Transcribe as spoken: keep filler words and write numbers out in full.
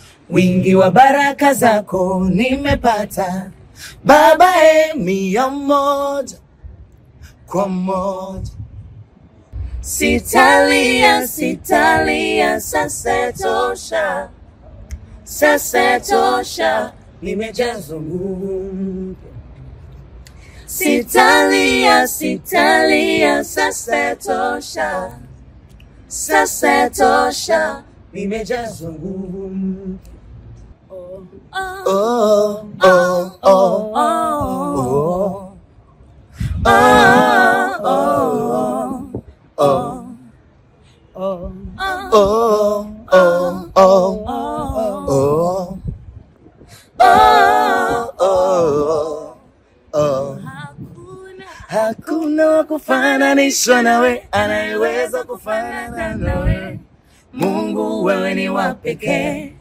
wingi wa baraka zako nimepata. Baba e mia moja kwa moja. Sitalia, sitalia, sasa tosha, sasa tosha, nimejazwa nguvu. Sitalia, sitalia, sasa tosha, sasa tosha, nimejazwa nguvu. Oh, oh, oh, oh, oh, oh, oh, oh, oh, oh, oh, oh. Hakuna wa kufananishwa nawe, anayeweza kufanana nawe. Mungu wewe ni wa pekee.